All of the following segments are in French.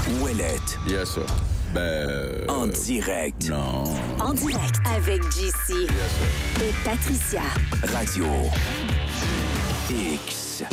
Ouellette. Yes, sir. En direct. Non. En direct avec JC et Patricia. Radio X.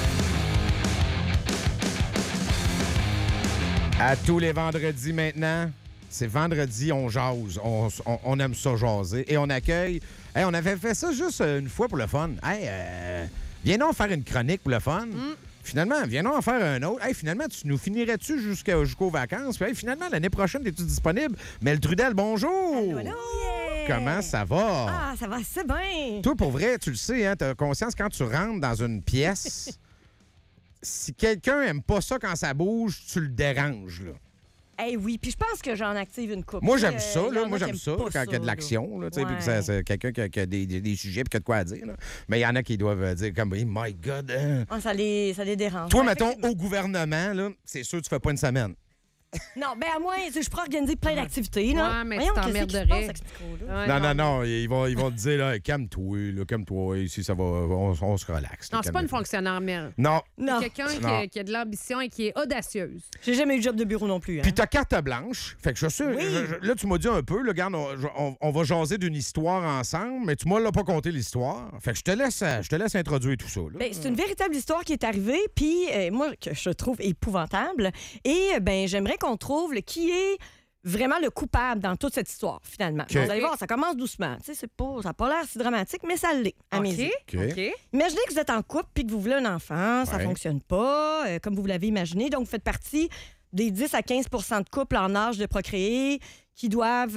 À tous les vendredis maintenant, c'est vendredi, on jase. On aime ça jaser. Et on accueille... Hey, on avait fait ça juste une fois pour le fun. Hey, viens donc faire une chronique pour le fun. Finalement, viens donc en faire un autre. Hey, finalement, tu nous finirais-tu jusqu'aux vacances? Puis, hey, finalement, l'année prochaine, es-tu disponible? Mel Trudel, bonjour! Allô, allô! Comment ça va? Ah, ça va assez bien! Toi, pour vrai, tu le sais, hein, tu as conscience quand tu rentres dans une pièce, si quelqu'un aime pas ça quand ça bouge, tu le déranges, là. Eh oui, puis je pense que j'en active une couple. Moi, j'aime ça, y là. en Moi, a qui j'aime aiment ça pas quand il y a de l'action, là, tu sais, puis que c'est quelqu'un qui a des sujets puis qui a de quoi à dire, là. Mais il y en a qui doivent dire comme, hey, my God, hein. Ah, ça les dérange. Toi, Ouais, mettons, effectivement. au gouvernement, là, c'est sûr que tu fais pas une semaine. Non, ben à moi, je pourrais organiser plein d'activités, là. Ouais, mais Voyons, tu qu'est-ce qui se t'emmerderais. passe avec ce micro-là? Non, ils vont te dire, là, calme-toi, calme-toi, ici, ça va, on se relaxe. Non, là, c'est pas une calme-toi. fonctionnaire mère. Non. Non, C'est quelqu'un Non. qui a de l'ambition et qui est audacieuse. j'ai jamais eu de job de bureau non plus. Hein. Puis t'as carte blanche. Fait que je suis sûr, Oui. là, tu m'as dit un peu, là, regarde, on va jaser d'une histoire ensemble, mais tu m'as là pas conté l'histoire. Fait que je te laisse introduire tout ça. Là. Ben, c'est une véritable histoire qui est arrivée, puis moi, que je trouve épouvantable. Et ben, j'aimerais qu'on trouve qui est vraiment le coupable dans toute cette histoire, finalement. OK. Vous allez voir, ça commence doucement. Tu sais, ça n'a pas l'air si dramatique, mais ça l'est, à mes yeux. OK. Imaginez que vous êtes en couple puis que vous voulez un enfant, ça Ouais. fonctionne pas, comme vous l'avez imaginé. Donc, vous faites partie des 10 à 15 de couples en âge de procréer qui doivent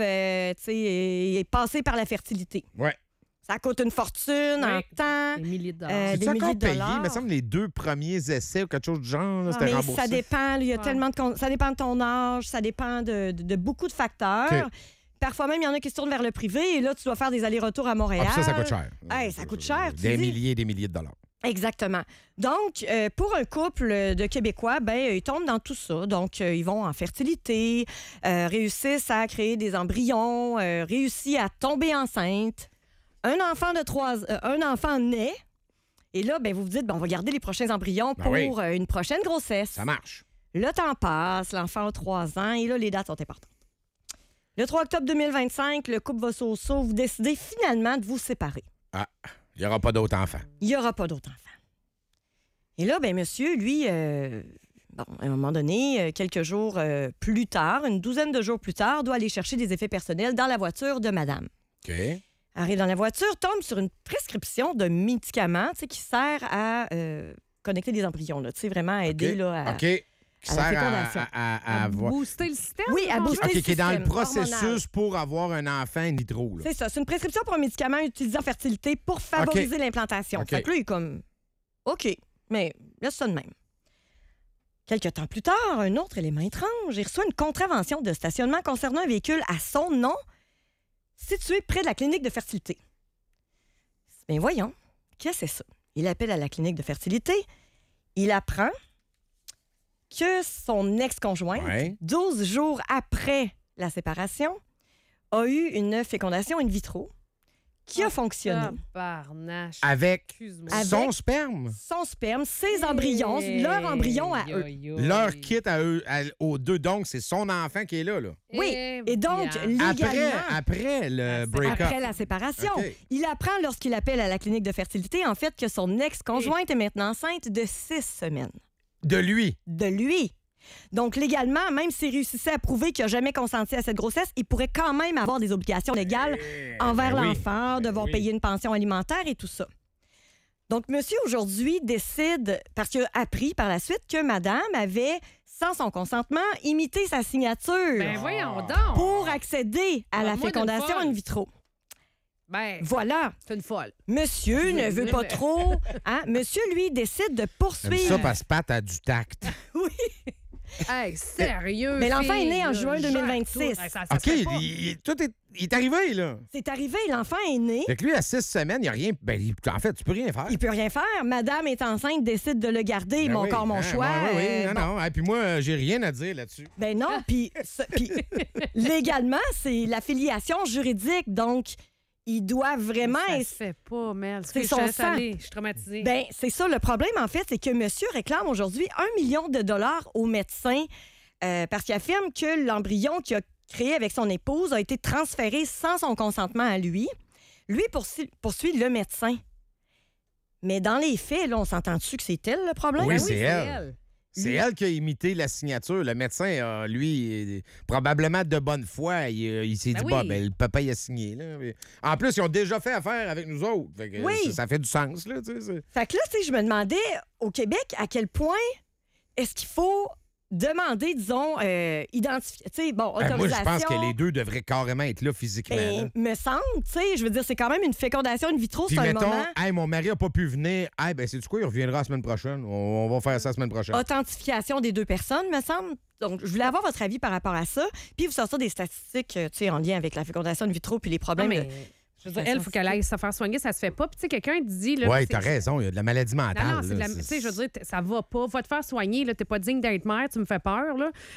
passer par la fertilité. Ouais. Ça coûte une fortune en temps. Des milliers de dollars. Des C'est milliers encore de payé, dollars. il me semble les 2 premiers essais ou quelque chose du genre, là, c'était Mais remboursé. ça dépend. Il y a Ouais. tellement ça dépend de ton âge, ça dépend de beaucoup de facteurs. OK. Parfois même, il y en a qui se tournent vers le privé et là, tu dois faire des allers-retours à Montréal. Ah, puis ça coûte cher. Hey, ça coûte cher, tu Des dis. milliers et des milliers de dollars. Exactement. Donc, pour un couple de Québécois, ben ils tombent dans tout ça. Donc, ils vont en fertilité, réussissent à créer des embryons, réussissent à tomber enceinte. Un enfant naît. Et là, ben, vous vous dites, ben, on va garder les prochains embryons Ben pour oui. une prochaine grossesse. Ça marche. Le temps passe, l'enfant a 3 ans et là, les dates sont importantes. Le 3 octobre 2025, le couple va so-so. Vous décidez finalement de vous séparer. Ah, il n'y aura pas d'autres enfants. Il n'y aura pas d'autres enfants. Et là, ben monsieur, lui, à un moment donné, quelques jours plus tard, une douzaine de jours plus tard, doit aller chercher des effets personnels dans la voiture de madame. OK. Arrive dans la voiture, tombe sur une prescription de médicaments qui sert à connecter des embryons, là, vraiment à aider OK. là, à... OK. Qui à la sert fécondation. à avoir... Booster le système? Oui, à booster OK, le qui est dans le système processus hormonal. pour avoir un enfant in vitro. Là. C'est ça, c'est une prescription pour un médicament utilisé en fertilité pour favoriser l'implantation. OK. Fait que là, il est comme, OK, mais laisse ça de même. Quelques temps plus tard, un autre élément étrange. Il reçoit une contravention de stationnement concernant un véhicule à son nom situé près de la clinique de fertilité. Bien, voyons, qu'est-ce que c'est ça? Il appelle à la clinique de fertilité. Il apprend que son ex-conjointe, Ouais. 12 jours après la séparation, a eu une fécondation in vitro qui a fonctionné. Tabarnache. Avec Excuse-moi. Avec- son sperme. Son sperme, ses embryons, leur embryon à eux. Leur kit à eux, aux deux. Donc, c'est son enfant qui est là. Oui, et donc, bien. légalement, Après le break-up. après la séparation, OK. il apprend lorsqu'il appelle à la clinique de fertilité, en fait, que son ex-conjointe est maintenant enceinte de 6 semaines. De lui. De lui. Donc, légalement, même s'il réussissait à prouver qu'il n'a jamais consenti à cette grossesse, il pourrait quand même avoir des obligations légales envers ben oui. l'enfant, devoir oui. payer une pension alimentaire et tout ça. Donc, monsieur, aujourd'hui, décide, parce qu'il a appris par la suite que madame avait, sans son consentement, imité sa signature Ben voyons donc. pour accéder à la moi, d'une fécondation folle. in vitro. Ben, Voilà. c'est une folle. Monsieur ne veut pas trop. Hein? Monsieur, lui, décide de J'aime poursuivre. ça parce que Pat a du tact. Oui. Hey, sérieux. Mais l'enfant est fille, né en là, juin gère 2026. tout. Hey, ça OK, se fait pas. il est arrivé, là. C'est arrivé, l'enfant est né. Fait que lui, à 6 semaines, il n'y a rien. Ben, en fait, tu peux rien faire. Il peut rien faire. Madame est enceinte, décide de le garder. Ben Mon oui, corps, mon hein, choix. Oui, bon. non. Et puis moi, j'ai rien à dire là-dessus. Ben non, puis légalement, c'est l'affiliation juridique. Donc, il doit vraiment... Ça se fait pas, Mel. C'est Je son laisse sang. aller. Je suis traumatisée. Ben, c'est ça. Le problème, en fait, c'est que monsieur réclame aujourd'hui 1 million de dollars aux médecins parce qu'il affirme que l'embryon qu'il a créé avec son épouse a été transféré sans son consentement à lui. Lui poursuit le médecin. Mais dans les faits, là, on s'entend-tu que c'est elle le problème? Oui, Ben c'est elle. C'est elle qui a imité la signature. Le médecin, lui, probablement de bonne foi, il s'est Ben dit, oui. le papa, il a signé. Là. En plus, ils ont déjà fait affaire avec nous autres. Fait que, Oui. ça fait du sens. Là, tu sais. Fait que là, tu sais, je me demandais, au Québec, à quel point est-ce qu'il faut demander, disons, identifier, tu sais, bon, Moi, autorisation. je pense que les deux devraient carrément être là physiquement. là. Me semble, tu sais, je veux dire, c'est quand même une fécondation in vitro, Puis c'est un mettons, moment. hey, mon mari n'a pas pu venir. Hey, ben, c'est du quoi? Il reviendra la semaine prochaine. On va faire ça la semaine prochaine. Authentification des deux personnes, me semble. Donc, je voulais avoir votre avis par rapport à ça. Puis, vous sortir des statistiques, tu sais, en lien avec la fécondation in vitro puis les Non, problèmes. mais, je veux dire, elle, il faut qu'elle aille se faire soigner, ça se fait pas. Puis, tu sais, quelqu'un dit. Là, Oui, c'est- t'as raison. Il y a de la maladie mentale. Non, non, c'est de là. la. Tu sais, je veux dire, ça va pas. Va te faire soigner, là. T'es pas digne d'être mère, tu me fais peur,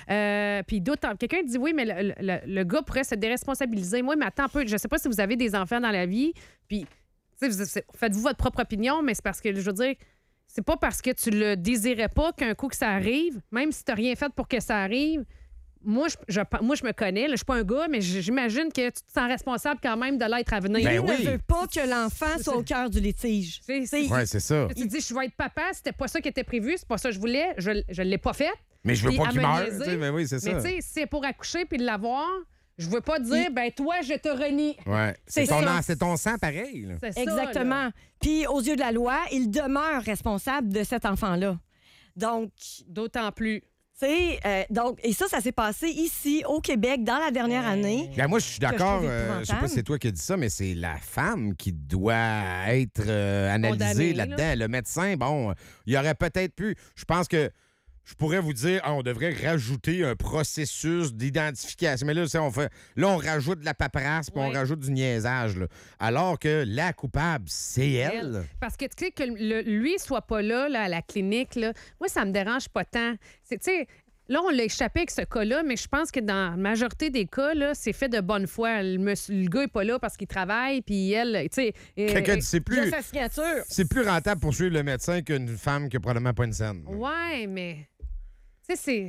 là. Puis d'autres. Quelqu'un dit oui, mais le gars pourrait se déresponsabiliser. Moi, mais attends un peu. Je sais pas si vous avez des enfants dans la vie. Puis, tu sais, faites-vous votre propre opinion, mais c'est parce que, je veux dire, c'est pas parce que tu le désirais pas qu'un coup que ça arrive, même si t'as rien fait pour que ça arrive. Moi, je me connais, là, je suis pas un gars, mais j'imagine que tu te sens responsable quand même de l'être à venir. Ben Il oui. ne veut pas que l'enfant soit au cœur du litige. C'est- Oui, c'est ça. Tu te dis, je vais être papa, c'était pas ça qui était prévu, c'est pas ça que je voulais, je l'ai pas fait. Mais je veux Puis pas à qu'il me meure. niaiser. tu sais, Mais oui, c'est ça. Mais tu sais, si c'est pour accoucher puis de l'avoir, je veux pas dire, ben toi, je te renie. Ouais. C'est C'est ça. c'est ton sang pareil. là. C'est ça, Exactement. là. Puis, aux yeux de la loi, il demeure responsable de cet enfant-là. Donc, D'autant plus. tu sais, et ça s'est passé ici, au Québec, dans la dernière année. Ben, moi, je suis Que je d'accord. trouve Je sais pas épouvantable. si c'est toi qui as dit ça, mais c'est la femme qui doit être analysée Condamnée, là-dedans. Le médecin, bon, il aurait peut-être pu. Je pense que je pourrais vous dire, on devrait rajouter un processus d'identification. Mais là, on rajoute de la paperasse puis on Oui. rajoute du niaisage. Là. Alors que la coupable, c'est elle. Parce que, tu sais, que lui soit pas là, à la clinique, là, moi, ça me dérange pas tant. Tu sais, là, on l'a échappé avec ce cas-là, mais je pense que dans la majorité des cas, là, c'est fait de bonne foi. Le gars est pas là parce qu'il travaille, puis elle, tu sais... Quelqu'un dit, Il a sa signature. c'est plus rentable pour suivre le médecin qu'une femme qui a probablement pas une scène. Ouais, mais... Tu sais,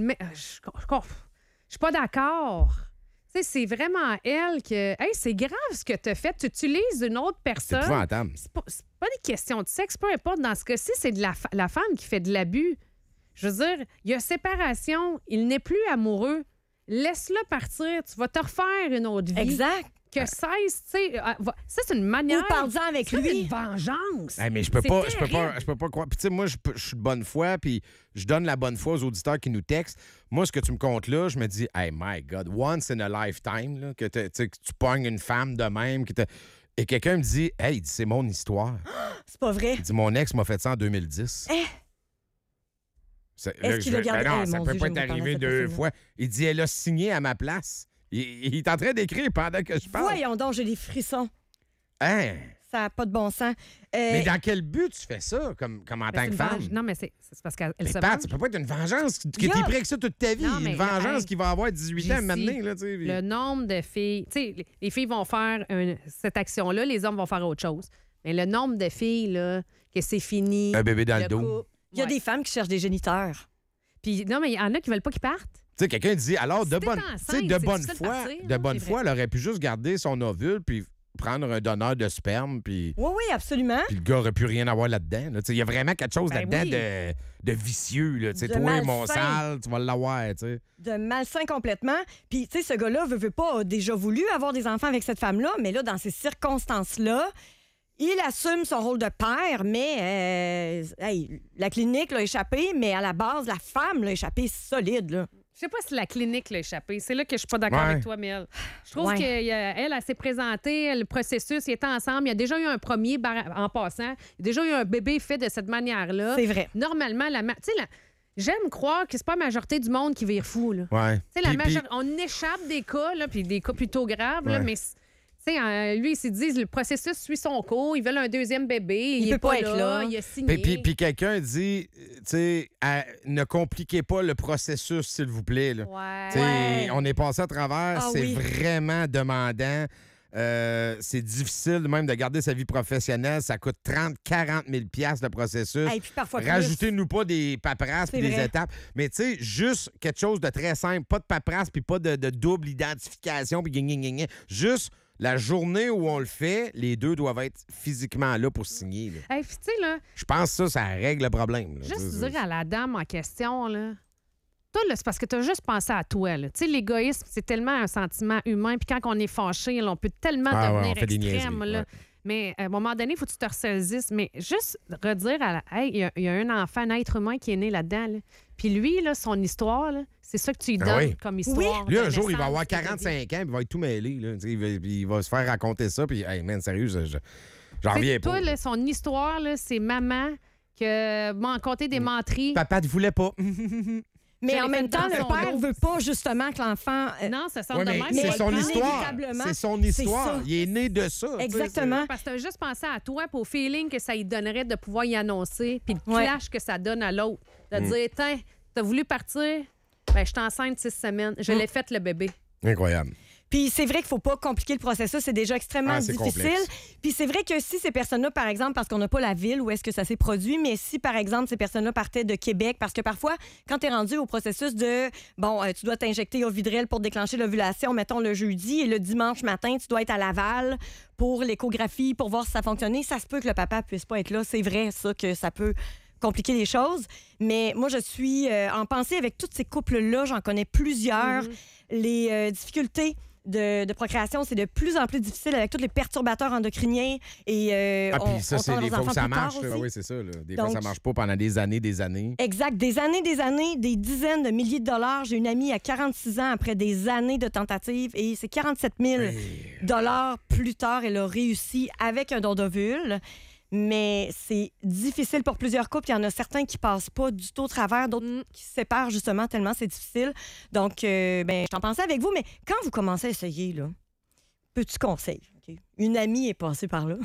je suis pas d'accord. Tu sais, c'est vraiment elle que... Hey, c'est grave ce que tu as fait. Tu utilises une autre C'est personne. épouvantable. C'est pas des questions de sexe, peu importe. Dans ce cas-ci, c'est de la femme qui fait de l'abus. Je veux dire, il y a séparation. Il n'est plus amoureux. Laisse-le partir. Tu vas te refaire une autre vie. Exact. Que cesse, tu sais. Ça, c'est une manière... Ou parle-en avec C'est lui. une vengeance. Hey, mais je peux C'est pas croire. Puis tu sais, moi, je suis de bonne foi, puis je donne la bonne foi aux auditeurs qui nous textent. Moi, ce que tu me comptes là, je me dis, hey, my God, once in a lifetime, là, que tu pognes une femme de même, et quelqu'un me dit, hey, il dit, c'est mon histoire. C'est pas vrai. Il dit, mon ex m'a fait ça en 2010. Est-ce qu'il a gardé- Non, Hey, ça mon peut Dieu, pas j'aime être pas arrivé parler de cette 2 personne-là. fois. Il dit, elle a signé à ma place. Il est en train d'écrire pendant que je parle. Voyons donc, j'ai des frissons. Hein? Ça n'a pas de bon sens. Mais dans quel but tu fais ça, comme en Mais tant c'est que une femme? Non, mais c'est parce qu'elle Mais se Pat, venge. ça peut pas être une vengeance que Yeah. t'es pris avec ça toute ta vie. Non, mais une vengeance hey, qui va avoir 18 ans à un moment donné, là, tu sais. Le nombre de filles... Tu sais, les filles vont faire cette action-là, les hommes vont faire autre chose. Mais le nombre de filles, là, que c'est fini... Un bébé dans le dos. couple- Il y a Ouais. des femmes qui cherchent des géniteurs. Puis, non, mais il y en a qui veulent pas qu'ils partent. Tu sais, quelqu'un dit, alors, Si de t'es bonne, enceinte, tu sais, de c'est bonne difficile de foi, partir, de là, bonne c'est foi, vrai. elle aurait pu juste garder son ovule puis prendre un donneur de sperme, puis Oui, oui, absolument. le gars aurait pu rien avoir là-dedans. là. Tu sais, il y a vraiment quelque chose Ben là-dedans oui. de vicieux. Là. Tu sais, De toi, mon malsain. sale, tu vas l'avoir. Tu sais. De malsain complètement. Puis, tu sais, ce gars-là veut pas a déjà voulu avoir des enfants avec cette femme-là, mais là, dans ces circonstances-là, il assume son rôle de père, mais hey, la clinique l'a échappé, mais à la base, la femme l'a échappé solide. Là. Je sais pas si la clinique l'a échappé. C'est là que je suis pas d'accord Ouais. avec toi, Mel. Je trouve Ouais. qu'elle s'est présentée, le processus, ils étaient ensemble. Il y a déjà eu un premier en passant. Il y a déjà eu un bébé fait de cette manière-là. C'est vrai. Normalement, j'aime croire que c'est pas la majorité du monde qui vire fou. Là. Ouais. Tu sais, la Puis- on échappe des cas, là, puis des cas plutôt graves, là, Ouais. mais tu sais, lui, il s'est dit le processus suit son cours, ils veulent un deuxième bébé, il peut est pas pas être là, là. il a signé. Puis quelqu'un dit, tu sais, ne compliquez pas le processus, s'il vous plaît. Là. Ouais. Tu sais, Ouais. On est passé à travers, Ah c'est oui. vraiment demandant. c'est difficile même de garder sa vie professionnelle. Ça coûte 30-40 000 $ le processus. Et puis parfois plus. Rajoutez-nous pas des paperasses puis C'est des vrai. étapes. Mais tu sais, juste quelque chose de très simple. Pas de paperasse puis pas de double identification puis gna. Juste la journée où on le fait, les deux doivent être physiquement là pour signer. Là. Hey, puis tu sais, là, Je pense que ça règle le problème. Là. juste dire à la dame en question, là. Toi, là, c'est parce que tu as juste pensé à toi. Tu sais, l'égoïsme, c'est tellement un sentiment humain. Puis quand on est fâché, là, on peut tellement devenir on fait des extrême. niaiseries, Là. ouais. Mais à un moment donné, il faut que tu te ressaisisses. Mais juste redire à la... Hey, il y a un enfant, un être humain qui est né là-dedans. Là. Puis lui, là, son histoire, là, c'est ça que tu lui donnes oui. comme histoire. Lui, de un jour, il va avoir naissance, de 45 ans, vie. puis il va être tout mêlé. Là. Il va se faire raconter ça, puis, hey, man, sérieux, j'en Tu reviens sais, pas. toi, là. là, son histoire, là, c'est maman que m'en compter des menteries. Papa ne voulait pas. Mais Je en l'ai même fait temps, dans le son père dos. veut pas justement que l'enfant. Non, ça sort Ouais, de mais même. c'est mais son histoire. inévitablement, C'est son c'est histoire. ça. Il est né de ça. Exactement. Parce que tu as juste pensé à toi pour au feeling que ça lui donnerait de pouvoir y annoncer, puis le Ouais. clash que ça donne à l'autre. De Mm. dire, tiens, t'as voulu partir, ben, je suis enceinte 6 semaines, je l'ai fait le bébé. Incroyable. Puis c'est vrai qu'il faut pas compliquer le processus, c'est déjà extrêmement Ah, c'est difficile. complexe. Puis c'est vrai que si ces personnes-là, par exemple, parce qu'on n'a pas la ville où est-ce que ça s'est produit, mais si, par exemple, ces personnes-là partaient de Québec, parce que parfois, quand tu es rendu au processus de, tu dois t'injecter Ovidrel pour déclencher l'ovulation, mettons le jeudi, et le dimanche matin, tu dois être à Laval pour l'échographie, pour voir si ça fonctionnait, ça se peut que le papa puisse pas être là. C'est vrai, ça, que ça peut compliquer les choses. Mais moi, je suis en pensée avec tous ces couples-là, j'en connais plusieurs. Les difficultés de procréation, c'est de plus en plus difficile avec tous les perturbateurs endocriniens. Et Puis ça, c'est tend des nos fois où enfants ça plus tard marche. aussi. Oui, c'est ça. Là. Des fois, Donc- ça marche pas pendant des années. Exact. Des années, des dizaines de milliers de dollars. J'ai une amie à 46 ans après des années de tentatives et c'est 47 000 dollars plus tard. Elle a réussi avec un don d'ovule. Mais c'est difficile pour plusieurs couples. Il y en a certains qui passent pas du tout au travers, d'autres qui se séparent justement tellement c'est difficile. Donc, je t'en pensais avec vous, mais quand vous commencez à essayer, là, petit conseil, OK? Une amie est passée par là.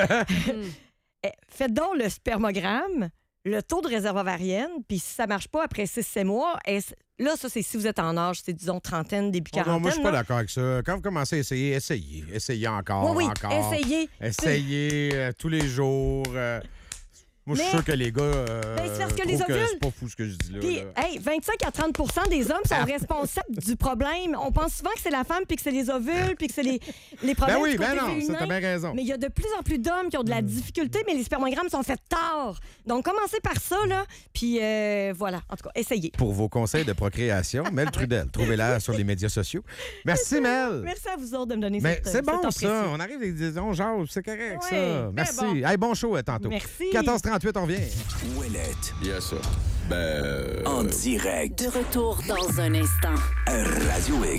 Faites donc le spermogramme, le taux de réserve ovarienne, puis si ça marche pas après 6-7 mois, là, ça, c'est si vous êtes en âge, c'est disons trentaine, début Oh quarantaine. non, moi, je suis pas là. d'accord avec ça. Quand vous commencez à essayer, essayez encore, Oui, encore. essayez. Essayez tous les jours. Moi, je suis Mais- sûr que les gars c'est parce que trouvent les que ovules- c'est pas fou ce que je dis là. Puis, là. hey, 25 à 30 des hommes sont responsables du problème. On pense souvent que c'est la femme, puis que c'est les ovules, puis que c'est les problèmes Ben oui, du côté ben non, ça, féminin. t'as bien raison. Mais il y a de plus en plus d'hommes qui ont de la difficulté, mais les spermogrammes sont faits tard. Donc, commencez par ça, là. Puis, voilà. En tout cas, essayez. Pour vos conseils de procréation, Mel Trudel, trouvez-la sur les médias sociaux. Merci, Mel. Merci à vous autres de me donner Mais cette c'est bon, cet temps ça. précieux. On arrive avec des on jase, c'est correct, Ouais, ça. mais Merci. bon. Hey, bon show tantôt. Merci. 14h38, on revient. Ouellette. Yes, sir. Ben. En direct. De retour dans un instant. Radio X.